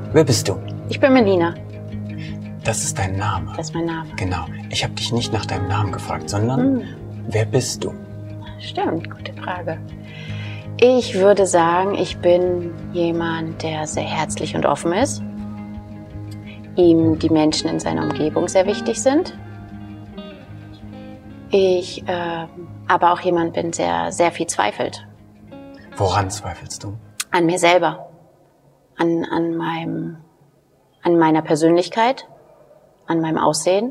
Wer bist du? Ich bin Melina. Das ist dein Name? Das ist mein Name. Genau. Ich habe dich nicht nach deinem Namen gefragt, sondern wer bist du? Stimmt, gute Frage. Ich würde sagen, ich bin jemand, der sehr herzlich und offen ist. Ihm die Menschen in seiner Umgebung sehr wichtig sind. Ich aber auch jemand bin, der sehr viel zweifelt. Woran zweifelst du? An mir selber. An meiner Persönlichkeit, an meinem Aussehen.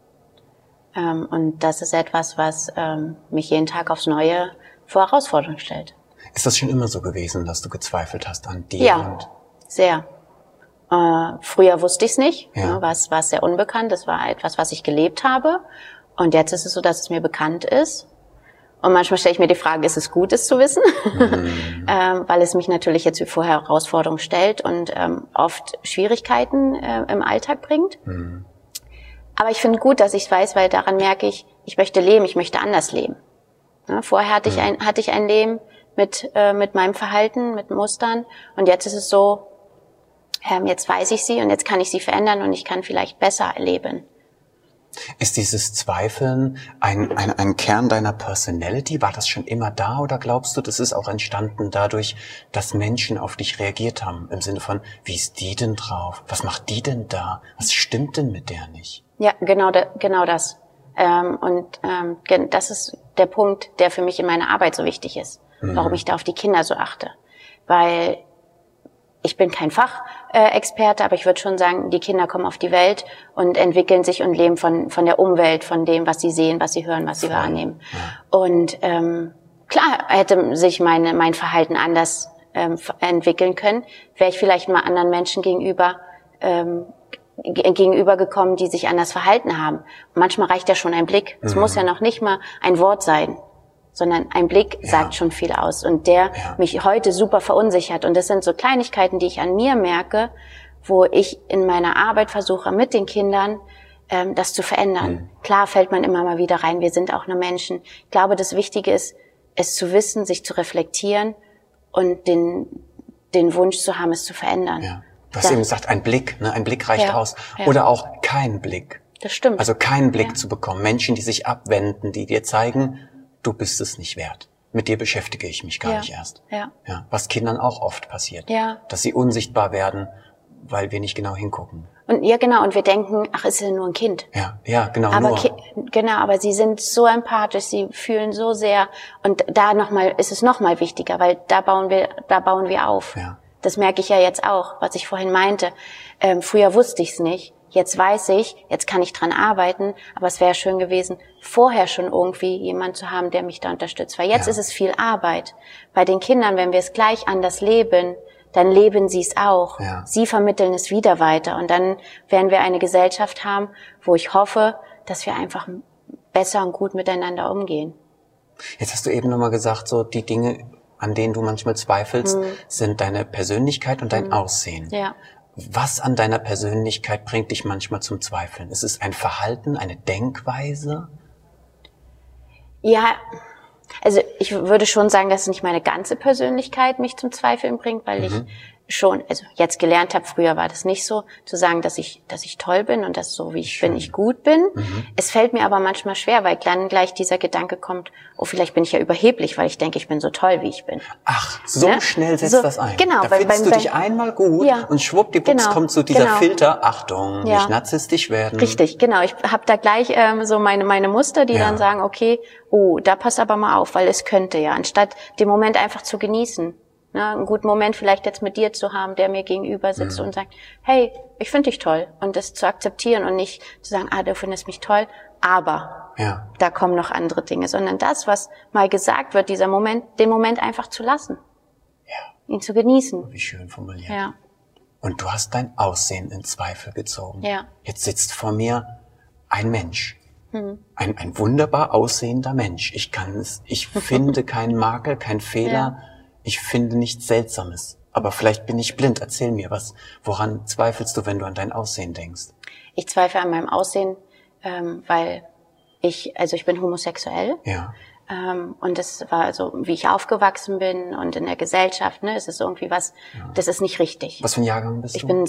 Und das ist etwas, was mich jeden Tag aufs Neue vor Herausforderungen stellt. Ist das schon immer so gewesen, dass du gezweifelt hast an dir? Ja, sehr. Früher wusste ich es nicht, Ja. war es sehr unbekannt. Das war etwas, was ich gelebt habe. Und jetzt ist es so, dass es mir bekannt ist. Und manchmal stelle ich mir die Frage, ist es gut, es zu wissen? Weil es mich natürlich jetzt wie vorher Herausforderungen stellt und oft Schwierigkeiten im Alltag bringt. Aber ich finde gut, dass ich es weiß, weil daran merke ich, ich möchte leben, ich möchte anders leben. Ja, vorher hatte ich ein Leben mit meinem Verhalten, mit Mustern. Und jetzt ist es so, jetzt weiß ich sie und jetzt kann ich sie verändern und ich kann vielleicht besser leben. Ist dieses Zweifeln ein Kern deiner Personality? War das schon immer da oder glaubst du, das ist auch entstanden dadurch, dass Menschen auf dich reagiert haben? Im Sinne von, wie ist die denn drauf? Was macht die denn da? Was stimmt denn mit der nicht? Ja, genau das. Das ist der Punkt, der für mich in meiner Arbeit so wichtig ist. Warum ich da auf die Kinder so achte. Weil ich bin kein Fachexperte, aber ich würde schon sagen, die Kinder kommen auf die Welt und entwickeln sich und leben von der Umwelt, von dem, was sie sehen, was sie hören, was sie wahrnehmen. Ja. Und klar hätte sich mein Verhalten anders entwickeln können, wäre ich vielleicht mal anderen Menschen gegenübergekommen, die sich anders verhalten haben. Und manchmal reicht ja schon ein Blick. Es muss ja noch nicht mal ein Wort sein, sondern ein Blick sagt schon viel aus und der mich heute super verunsichert. Und das sind so Kleinigkeiten, die ich an mir merke, wo ich in meiner Arbeit versuche, mit den Kindern das zu verändern. Klar fällt man immer mal wieder rein, wir sind auch nur Menschen. Ich glaube, das Wichtige ist, es zu wissen, sich zu reflektieren und den Wunsch zu haben, es zu verändern. Ja. Du hast eben gesagt, ein Blick, ne? Ein Blick reicht aus. Oder auch kein Blick. Das stimmt. Also keinen Blick zu bekommen. Menschen, die sich abwenden, die dir zeigen, du bist es nicht wert. Mit dir beschäftige ich mich gar nicht erst. Ja. Was Kindern auch oft passiert. Ja. Dass sie unsichtbar werden, weil wir nicht genau hingucken. Und genau. Und wir denken, ach, ist ja nur ein Kind. Ja, genau. Aber sie sind so empathisch, sie fühlen so sehr. Und da ist es nochmal wichtiger, weil da bauen wir auf. Ja. Das merke ich ja jetzt auch, was ich vorhin meinte. Früher wusste ich es nicht. Jetzt weiß ich, jetzt kann ich dran arbeiten, aber es wäre schön gewesen, vorher schon irgendwie jemand zu haben, der mich da unterstützt. Weil jetzt ist es viel Arbeit. Bei den Kindern, wenn wir es gleich anders leben, dann leben sie es auch. Ja. Sie vermitteln es wieder weiter. Und dann werden wir eine Gesellschaft haben, wo ich hoffe, dass wir einfach besser und gut miteinander umgehen. Jetzt hast du eben nochmal gesagt, so die Dinge, an denen du manchmal zweifelst, sind deine Persönlichkeit und dein Aussehen. Ja. Was an deiner Persönlichkeit bringt dich manchmal zum Zweifeln? Ist es ein Verhalten, eine Denkweise? Ja, also ich würde schon sagen, dass nicht meine ganze Persönlichkeit mich zum Zweifeln bringt, weil ich schon, also jetzt gelernt habe, früher war das nicht so, zu sagen, dass ich toll bin und dass so wie ich bin, ich gut bin. Es fällt mir aber manchmal schwer, weil dann gleich dieser Gedanke kommt, oh, vielleicht bin ich ja überheblich, weil ich denke, ich bin so toll, wie ich bin. Ach, so schnell setzt das ein. Genau. Da findest du dich einmal gut und schwuppdiwupps kommt so dieser Filter, Achtung, nicht narzisstisch werden. Richtig, genau. Ich habe da gleich so meine Muster, die dann sagen, okay, oh, da pass aber mal auf, weil es könnte ja, anstatt den Moment einfach zu genießen. Ja, einen guten Moment vielleicht jetzt mit dir zu haben, der mir gegenüber sitzt und sagt, hey, ich finde dich toll. Und das zu akzeptieren und nicht zu sagen, du findest mich toll, aber da kommen noch andere Dinge. Sondern das, was mal gesagt wird, den Moment einfach zu lassen. Ja. Ihn zu genießen. Wie schön formuliert. Ja. Und du hast dein Aussehen in Zweifel gezogen. Ja. Jetzt sitzt vor mir ein Mensch. Ein wunderbar aussehender Mensch. Ich finde keinen Makel, keinen Fehler. Ja. Ich finde nichts Seltsames. Aber vielleicht bin ich blind. Erzähl mir woran zweifelst du, wenn du an dein Aussehen denkst? Ich zweifle an meinem Aussehen, weil ich bin homosexuell. Ja. Und das war so, wie ich aufgewachsen bin und in der Gesellschaft, ne, es ist irgendwie was, das ist nicht richtig. Was für ein Jahrgang bist du? Ich bin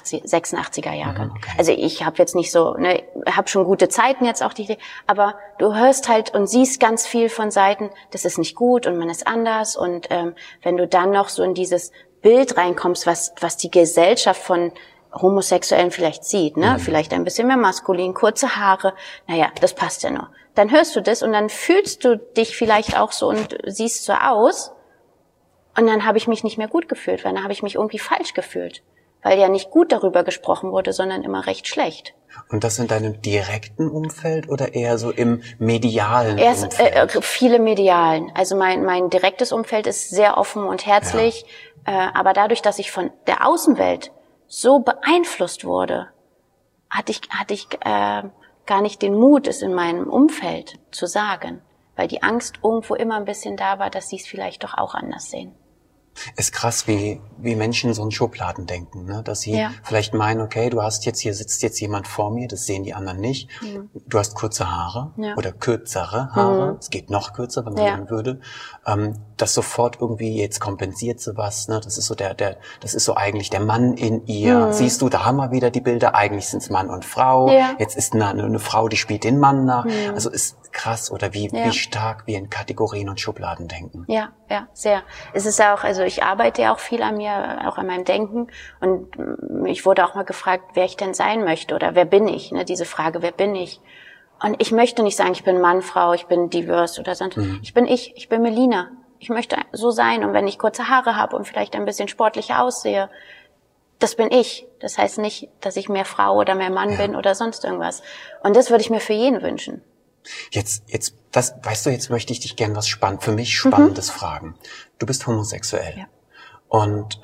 86er Jahrgang. Okay. Also ich habe jetzt nicht so, ne, habe schon gute Zeiten jetzt auch, aber du hörst halt und siehst ganz viel von Seiten, das ist nicht gut und man ist anders. Und wenn du dann noch so in dieses Bild reinkommst, was die Gesellschaft von Homosexuellen vielleicht sieht, ne, vielleicht ein bisschen mehr maskulin, kurze Haare, naja, das passt ja nur. Dann hörst du das und dann fühlst du dich vielleicht auch so und siehst so aus. Und dann habe ich mich nicht mehr gut gefühlt, weil dann habe ich mich irgendwie falsch gefühlt. Weil ja nicht gut darüber gesprochen wurde, sondern immer recht schlecht. Und das in deinem direkten Umfeld oder eher so im medialen Umfeld? Viele medialen. Also mein direktes Umfeld ist sehr offen und herzlich. Aber dadurch, dass ich von der Außenwelt so beeinflusst wurde, hatte ich gar nicht den Mut, es in meinem Umfeld zu sagen, weil die Angst irgendwo immer ein bisschen da war, dass sie es vielleicht doch auch anders sehen. Ist krass, wie Menschen so in Schubladen denken, ne? Dass sie vielleicht meinen, okay, hier sitzt jetzt jemand vor mir, das sehen die anderen nicht. Du hast kurze Haare oder kürzere Haare. Es geht noch kürzer, wenn man wollen würde. Das sofort irgendwie jetzt kompensiert sowas, ne? Das ist so das ist so eigentlich der Mann in ihr. Siehst du, da haben wir wieder die Bilder. Eigentlich sind's Mann und Frau. Jetzt ist eine Frau, die spielt den Mann nach. Also ist krass, oder wie stark wir in Kategorien und Schubladen denken. Ja, sehr. Es ist auch, also ich arbeite ja auch viel an mir, auch an meinem Denken, und ich wurde auch mal gefragt, wer ich denn sein möchte oder wer bin ich, ne, diese Frage, wer bin ich? Und ich möchte nicht sagen, ich bin Mann, Frau, ich bin divers oder sonst. Ich bin Melina. Ich möchte so sein, und wenn ich kurze Haare habe und vielleicht ein bisschen sportlicher aussehe, das bin ich. Das heißt nicht, dass ich mehr Frau oder mehr Mann bin oder sonst irgendwas. Und das würde ich mir für jeden wünschen. Jetzt, weißt du, jetzt möchte ich dich gern für mich Spannendes fragen. Du bist homosexuell. Ja. Und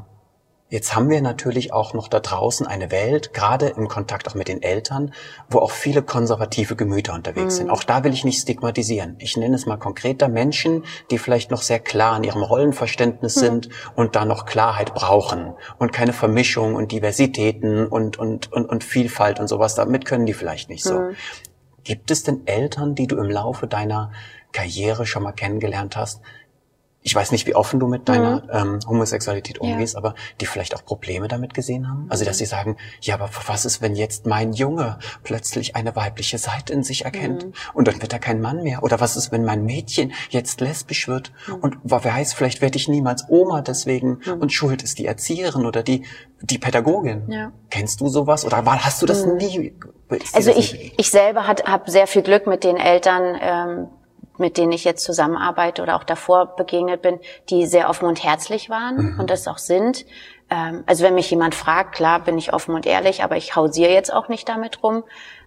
jetzt haben wir natürlich auch noch da draußen eine Welt, gerade im Kontakt auch mit den Eltern, wo auch viele konservative Gemüter unterwegs sind. Auch da will ich nicht stigmatisieren. Ich nenne es mal konkreter Menschen, die vielleicht noch sehr klar in ihrem Rollenverständnis sind und da noch Klarheit brauchen und keine Vermischung und Diversitäten und Vielfalt und sowas. Damit können die vielleicht nicht so. Gibt es denn Eltern, die du im Laufe deiner Karriere schon mal kennengelernt hast? Ich weiß nicht, wie offen du mit deiner Homosexualität umgehst, aber die vielleicht auch Probleme damit gesehen haben? Also, dass sie sagen, ja, aber was ist, wenn jetzt mein Junge plötzlich eine weibliche Seite in sich erkennt und dann wird er kein Mann mehr? Oder was ist, wenn mein Mädchen jetzt lesbisch wird und wer weiß, vielleicht werde ich niemals Oma deswegen und schuld ist die Erzieherin oder die Pädagogin. Ja. Kennst du sowas oder hast du das nie? Also ich selber habe sehr viel Glück mit den Eltern, mit denen ich jetzt zusammenarbeite oder auch davor begegnet bin, die sehr offen und herzlich waren und das auch sind. Also wenn mich jemand fragt, klar bin ich offen und ehrlich, aber ich hausiere jetzt auch nicht damit rum,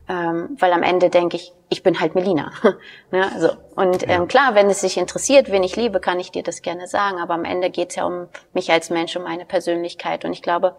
weil am Ende denke ich bin halt Melina. Ne? So. Und klar, wenn es dich interessiert, wen ich liebe, kann ich dir das gerne sagen, aber am Ende geht's ja um mich als Mensch, um meine Persönlichkeit, und ich glaube,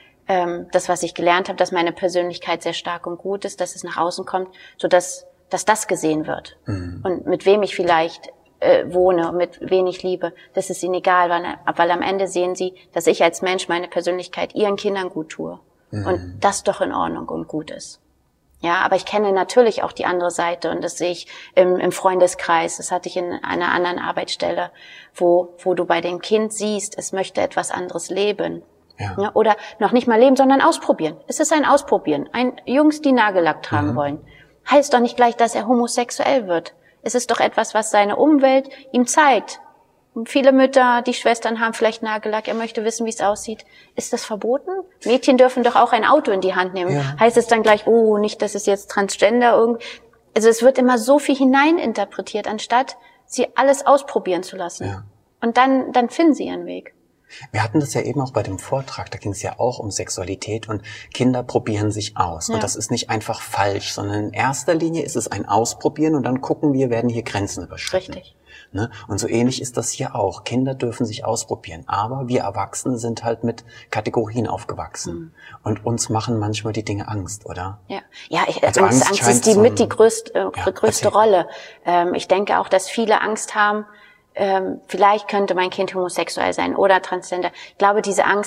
das, was ich gelernt habe, dass meine Persönlichkeit sehr stark und gut ist, dass es nach außen kommt, sodass das gesehen wird. Und mit wem ich vielleicht wohne, mit wem ich liebe, das ist ihnen egal, weil am Ende sehen sie, dass ich als Mensch meine Persönlichkeit ihren Kindern gut tue. Und das doch in Ordnung und gut ist. Ja, aber ich kenne natürlich auch die andere Seite, und das sehe ich im Freundeskreis. Das hatte ich in einer anderen Arbeitsstelle, wo du bei dem Kind siehst, es möchte etwas anderes leben. Ja, oder noch nicht mal leben, sondern ausprobieren. Es ist ein Ausprobieren. Jungs, die Nagellack tragen wollen. Heißt doch nicht gleich, dass er homosexuell wird. Es ist doch etwas, was seine Umwelt ihm zeigt. Und viele Mütter, die Schwestern haben vielleicht Nagellack, er möchte wissen, wie es aussieht. Ist das verboten? Mädchen dürfen doch auch ein Auto in die Hand nehmen. Ja. Heißt es dann gleich, oh, nicht, dass es jetzt Transgender irgendwie... Also es wird immer so viel hineininterpretiert, anstatt sie alles ausprobieren zu lassen. Ja. Und dann finden sie ihren Weg. Wir hatten das ja eben auch bei dem Vortrag, da ging es ja auch um Sexualität und Kinder probieren sich aus. Ja. Und das ist nicht einfach falsch, sondern in erster Linie ist es ein Ausprobieren und dann gucken wir, werden hier Grenzen überschritten. Richtig. Ne? Und so ähnlich ist das hier auch. Kinder dürfen sich ausprobieren, aber wir Erwachsene sind halt mit Kategorien aufgewachsen. Und uns machen manchmal die Dinge Angst, oder? Ja, also Angst ist die größte Rolle. Ich denke auch, dass viele Angst haben, vielleicht könnte mein Kind homosexuell sein oder Transgender. Ich glaube, diese Angst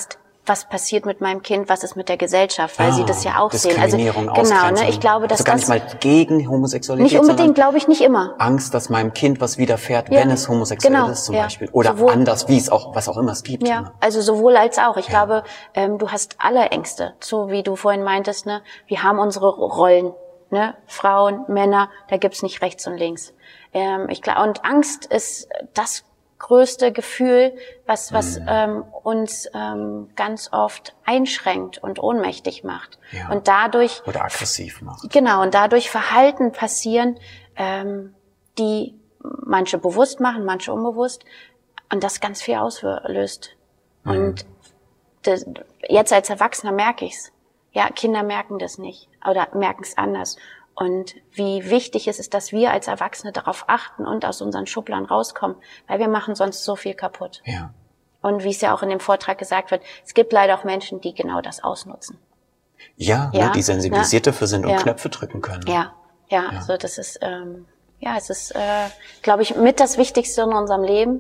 was passiert mit meinem Kind, was ist mit der Gesellschaft, weil sie das ja auch sehen. Diskriminierung, genau, ne, ich glaube, dass also gar nicht mal gegen Homosexualität, nicht unbedingt, glaube ich, nicht immer. Angst, dass meinem Kind was widerfährt, wenn es homosexuell ist zum Beispiel. Oder sowohl, anders, was auch immer es gibt. Ja, ne? Also sowohl als auch. Ich glaube, du hast alle Ängste. So wie du vorhin meintest, ne, wir haben unsere Rollen, ne, Frauen, Männer, da gibt's nicht rechts und links. Ich glaube, und Angst ist das größte Gefühl, was uns ganz oft einschränkt und ohnmächtig macht. Ja. Und dadurch oder aggressiv macht. Genau, und dadurch Verhalten passieren, die manche bewusst machen, manche unbewusst, und das ganz viel auslöst. Und jetzt als Erwachsener merke ich's. Ja, Kinder merken das nicht oder merken es anders. Und wie wichtig es ist, dass wir als Erwachsene darauf achten und aus unseren Schubladen rauskommen, weil wir machen sonst so viel kaputt. Ja. Und wie es ja auch in dem Vortrag gesagt wird, es gibt leider auch Menschen, die genau das ausnutzen. Ja, ne, die sensibilisiert dafür sind und Knöpfe drücken können. Ja, also das ist, es ist, glaube ich, mit das Wichtigste in unserem Leben.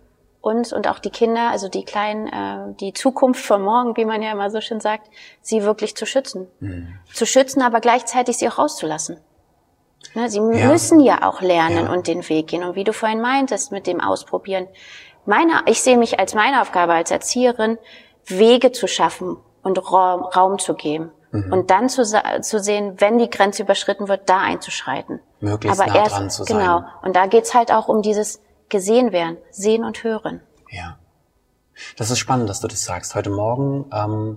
Uns und auch die Kinder, also die Kleinen, die Zukunft von morgen, wie man ja immer so schön sagt, sie wirklich zu schützen. Zu schützen, aber gleichzeitig sie auch rauszulassen. Ne, sie müssen ja auch lernen und den Weg gehen. Und wie du vorhin meintest, mit dem Ausprobieren. Ich sehe mich als meine Aufgabe als Erzieherin, Wege zu schaffen und Raum zu geben. Und dann zu sehen, wenn die Grenze überschritten wird, da einzuschreiten. Möglichst nah dran zu sein. Genau. Und da geht's halt auch um dieses gesehen werden, sehen und hören. Ja. Das ist spannend, dass du das sagst. Heute Morgen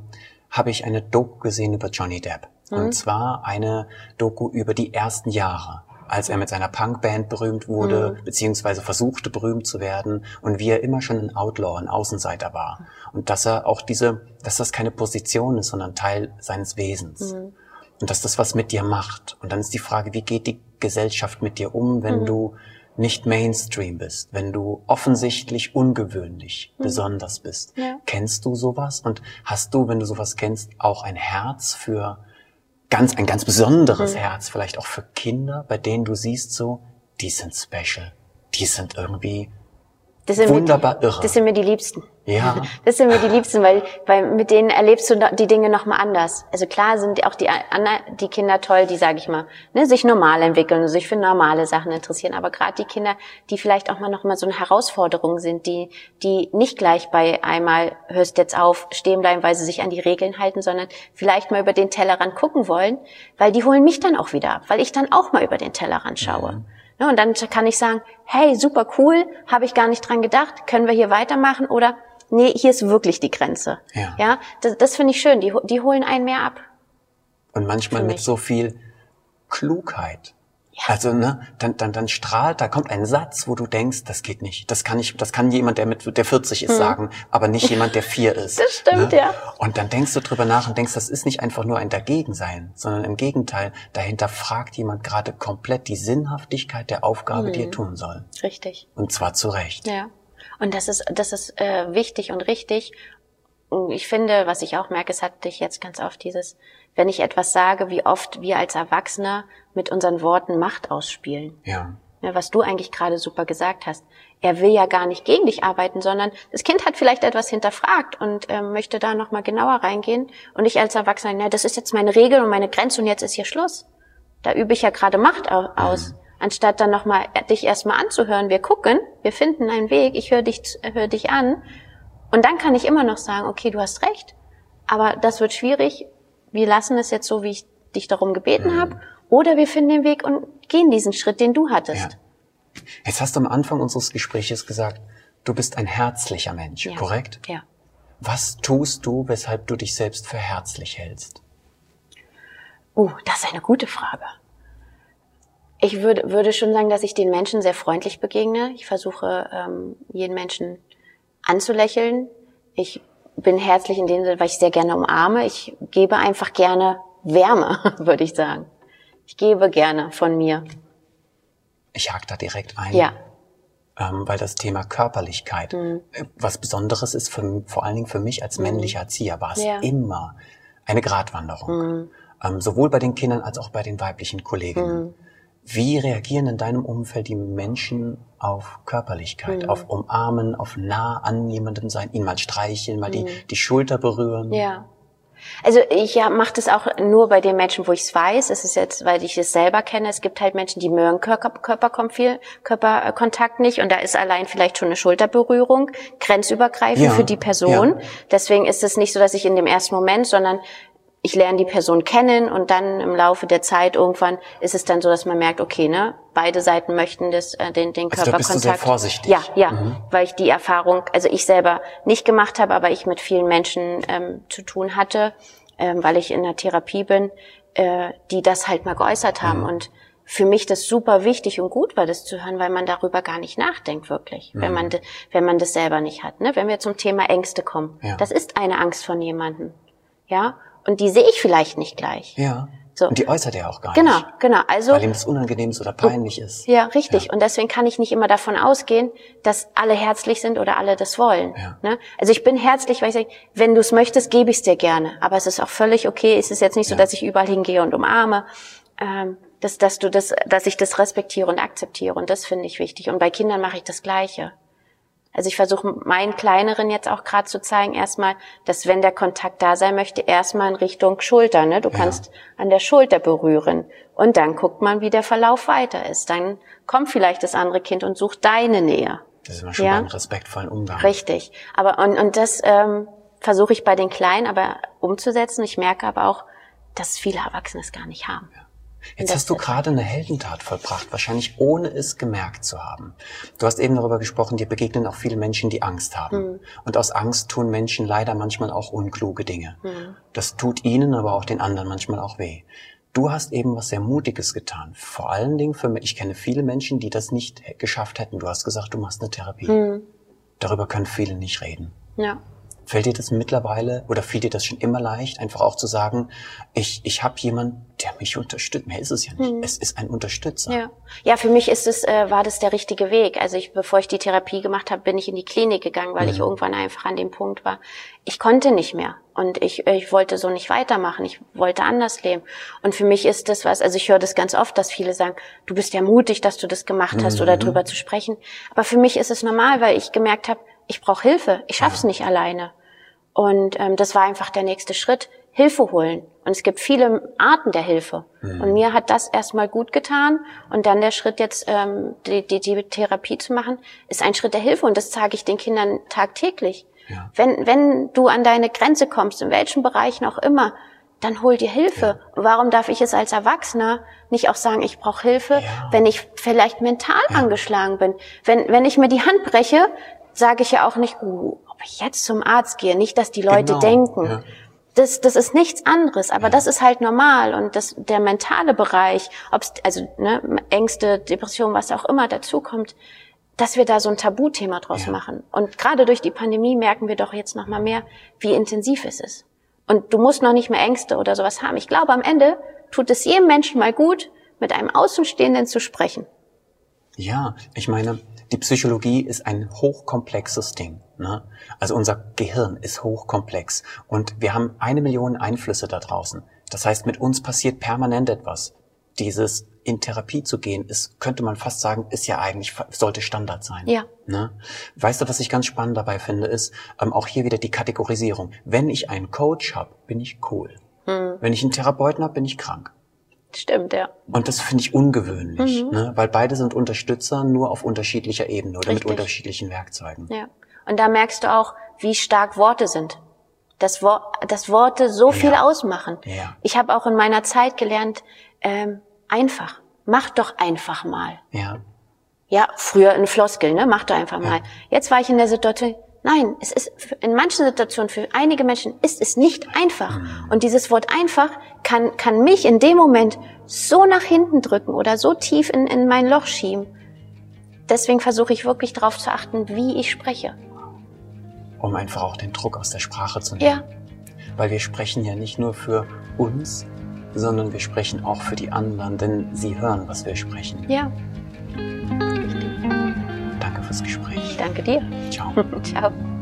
habe ich eine Doku gesehen über Johnny Depp. Und zwar eine Doku über die ersten Jahre, als er mit seiner Punkband berühmt wurde, beziehungsweise versuchte berühmt zu werden und wie er immer schon ein Outlaw, ein Außenseiter war. Und dass er auch dass das keine Position ist, sondern Teil seines Wesens. Und dass das was mit dir macht. Und dann ist die Frage, wie geht die Gesellschaft mit dir um, wenn du nicht Mainstream bist, wenn du offensichtlich ungewöhnlich besonders bist. Ja. Kennst du sowas? Und hast du, wenn du sowas kennst, auch ein Herz für ein ganz besonderes Herz, vielleicht auch für Kinder, bei denen du siehst so, die sind special, die sind irgendwie wunderbar irre. Das sind mir die Liebsten. Ja. Das sind mir die Liebsten, weil mit denen erlebst du die Dinge nochmal anders. Also klar sind auch die Kinder toll, die, sage ich mal, sich normal entwickeln und sich für normale Sachen interessieren. Aber gerade die Kinder, die vielleicht auch noch mal so eine Herausforderung sind, die nicht gleich bei einmal hörst jetzt auf, stehen bleiben, weil sie sich an die Regeln halten, sondern vielleicht mal über den Tellerrand gucken wollen, weil die holen mich dann auch wieder ab, weil ich dann auch mal über den Tellerrand schaue. Und dann kann ich sagen, hey, super cool, habe ich gar nicht dran gedacht, können wir hier weitermachen oder nee, hier ist wirklich die Grenze. Ja, das finde ich schön, die holen einen mehr ab. Und manchmal mit so viel Klugheit. Ja. Also, dann strahlt, da kommt ein Satz, wo du denkst, das geht nicht. Das kann jemand, der 40 ist, sagen, aber nicht jemand, der 4 ist. Das stimmt, ja. Und dann denkst du drüber nach und denkst, das ist nicht einfach nur ein Dagegensein, sondern im Gegenteil, dahinter fragt jemand gerade komplett die Sinnhaftigkeit der Aufgabe, die er tun soll. Richtig. Und zwar zu Recht. Ja. Und das ist wichtig und richtig. Und ich finde, was ich auch merke, es hat dich jetzt ganz oft wenn ich etwas sage, wie oft wir als Erwachsene mit unseren Worten Macht ausspielen. Ja. Was du eigentlich gerade super gesagt hast. Er will ja gar nicht gegen dich arbeiten, sondern das Kind hat vielleicht etwas hinterfragt und möchte da nochmal genauer reingehen. Und ich als Erwachsener, das ist jetzt meine Regel und meine Grenze und jetzt ist hier Schluss. Da übe ich ja gerade Macht aus. Anstatt dann nochmal dich erstmal anzuhören. Wir gucken, wir finden einen Weg, ich höre dich an. Und dann kann ich immer noch sagen, okay, du hast recht, aber das wird schwierig. Wir lassen es jetzt so, wie ich dich darum gebeten habe. Oder wir finden den Weg und gehen diesen Schritt, den du hattest. Ja. Jetzt hast du am Anfang unseres Gespräches gesagt, du bist ein herzlicher Mensch, korrekt? Ja. Was tust du, weshalb du dich selbst für herzlich hältst? Das ist eine gute Frage. Ich würde schon sagen, dass ich den Menschen sehr freundlich begegne. Ich versuche, jeden Menschen anzulächeln. Ich bin herzlich in dem Sinne, weil ich sehr gerne umarme. Ich gebe einfach gerne Wärme, würde ich sagen. Ich gebe gerne von mir. Ich hake da direkt ein. Ja. Weil das Thema Körperlichkeit was Besonderes ist, vor allen Dingen für mich als männlicher Erzieher war es immer eine Gratwanderung. Sowohl bei den Kindern als auch bei den weiblichen Kolleginnen. Wie reagieren in deinem Umfeld die Menschen auf Körperlichkeit, auf Umarmen, auf nah an jemandem sein, ihn mal streicheln, mal die Schulter berühren? Ja. Also ich mache das auch nur bei den Menschen, wo ich es weiß. Es ist jetzt, weil ich es selber kenne. Es gibt halt Menschen, die mögen Körperkontakt nicht und da ist allein vielleicht schon eine Schulterberührung grenzübergreifend für die Person. Ja. Deswegen ist es nicht so, dass ich in dem ersten Moment, sondern ich lerne die Person kennen und dann im Laufe der Zeit irgendwann ist es dann so, dass man merkt, okay, ne, beide Seiten möchten den Körperkontakt. Also da bist du sehr vorsichtig. Ja, weil ich die Erfahrung, also ich selber nicht gemacht habe, aber ich mit vielen Menschen zu tun hatte, weil ich in der Therapie bin, die das halt mal geäußert haben und für mich das super wichtig und gut war, das zu hören, weil man darüber gar nicht nachdenkt wirklich, wenn man das selber nicht hat, ne? Wenn wir zum Thema Ängste kommen, das ist eine Angst von jemandem, ja. Und die sehe ich vielleicht nicht gleich. Ja. So. Und die äußert er auch gar nicht. Genau. Also, weil ihm das unangenehm ist oder peinlich ist. Ja, richtig. Ja. Und deswegen kann ich nicht immer davon ausgehen, dass alle herzlich sind oder alle das wollen. Ja. Ne? Also ich bin herzlich, weil ich sage, wenn du es möchtest, gebe ich es dir gerne. Aber es ist auch völlig okay. Es ist jetzt nicht so, dass ich überall hingehe und umarme. Dass ich das respektiere und akzeptiere. Und das finde ich wichtig. Und bei Kindern mache ich das Gleiche. Also ich versuche meinen Kleineren jetzt auch gerade zu zeigen, erstmal, dass wenn der Kontakt da sein möchte, erstmal in Richtung Schulter, ne? Du kannst an der Schulter berühren. Und dann guckt man, wie der Verlauf weiter ist. Dann kommt vielleicht das andere Kind und sucht deine Nähe. Das ist immer schon beim respektvollen Umgang. Richtig. Aber und das versuche ich bei den Kleinen aber umzusetzen. Ich merke aber auch, dass viele Erwachsene es gar nicht haben. Ja. Jetzt hast du gerade eine Heldentat vollbracht, wahrscheinlich ohne es gemerkt zu haben. Du hast eben darüber gesprochen, dir begegnen auch viele Menschen, die Angst haben. Und aus Angst tun Menschen leider manchmal auch unkluge Dinge. Das tut ihnen, aber auch den anderen manchmal auch weh. Du hast eben was sehr Mutiges getan. Vor allen Dingen ich kenne viele Menschen, die das nicht geschafft hätten. Du hast gesagt, du machst eine Therapie. Darüber können viele nicht reden. Ja. Fällt dir das mittlerweile oder fiel dir das schon immer leicht, einfach auch zu sagen, ich habe jemanden, der mich unterstützt. Mehr ist es ja nicht. Es ist ein Unterstützer. Ja, für mich war das der richtige Weg. Also bevor ich die Therapie gemacht habe, bin ich in die Klinik gegangen, weil ich irgendwann einfach an dem Punkt war. Ich konnte nicht mehr und ich wollte so nicht weitermachen. Ich wollte anders leben. Und für mich ist das was, also ich höre das ganz oft, dass viele sagen, du bist ja mutig, dass du das gemacht hast oder drüber zu sprechen. Aber für mich ist es normal, weil ich gemerkt habe, ich brauche Hilfe. Ich schaff's nicht alleine. Und das war einfach der nächste Schritt, Hilfe holen. Und es gibt viele Arten der Hilfe. Und mir hat das erstmal gut getan. Und dann der Schritt jetzt, die Therapie zu machen, ist ein Schritt der Hilfe. Und das zeige ich den Kindern tagtäglich. Ja. Wenn du an deine Grenze kommst, in welchen Bereichen auch immer, dann hol dir Hilfe. Ja. Warum darf ich es als Erwachsener nicht auch sagen, ich brauche Hilfe, wenn ich vielleicht mental angeschlagen bin? Wenn ich mir die Hand breche, sage ich ja auch nicht, ob ich jetzt zum Arzt gehe, nicht, dass die Leute denken. Das ist nichts anderes, aber das ist halt normal und der mentale Bereich, Ängste, Depression, was auch immer dazukommt, dass wir da so ein Tabuthema draus machen. Und gerade durch die Pandemie merken wir doch jetzt noch mal mehr, wie intensiv es ist. Und du musst noch nicht mehr Ängste oder sowas haben. Ich glaube, am Ende tut es jedem Menschen mal gut, mit einem Außenstehenden zu sprechen. Ja, ich meine, die Psychologie ist ein hochkomplexes Ding. Ne? Also unser Gehirn ist hochkomplex und wir haben 1 Million Einflüsse da draußen. Das heißt, mit uns passiert permanent etwas. Dieses in Therapie zu gehen, könnte man fast sagen, sollte Standard sein. Ja. Ne? Weißt du, was ich ganz spannend dabei finde, ist auch hier wieder die Kategorisierung. Wenn ich einen Coach habe, bin ich cool. Wenn ich einen Therapeuten habe, bin ich krank. Stimmt, ja. Und das finde ich ungewöhnlich, ne? Weil beide sind Unterstützer, nur auf unterschiedlicher Ebene oder mit unterschiedlichen Werkzeugen. Ja. Und da merkst du auch, wie stark Worte sind. Dass Worte so viel ausmachen. Ja. Ich habe auch in meiner Zeit gelernt, einfach. Mach doch einfach mal. Ja. Ja, früher eine Floskel, ne? Mach doch einfach mal. Jetzt war ich in der Situation, nein, es ist in manchen Situationen für einige Menschen ist es nicht einfach. Und dieses Wort einfach kann mich in dem Moment so nach hinten drücken oder so tief in mein Loch schieben. Deswegen versuche ich wirklich darauf zu achten, wie ich spreche. Um einfach auch den Druck aus der Sprache zu nehmen. Ja. Weil wir sprechen ja nicht nur für uns, sondern wir sprechen auch für die anderen, denn sie hören, was wir sprechen. Ja. Danke fürs Gespräch. Ich danke dir. Ciao. Ciao.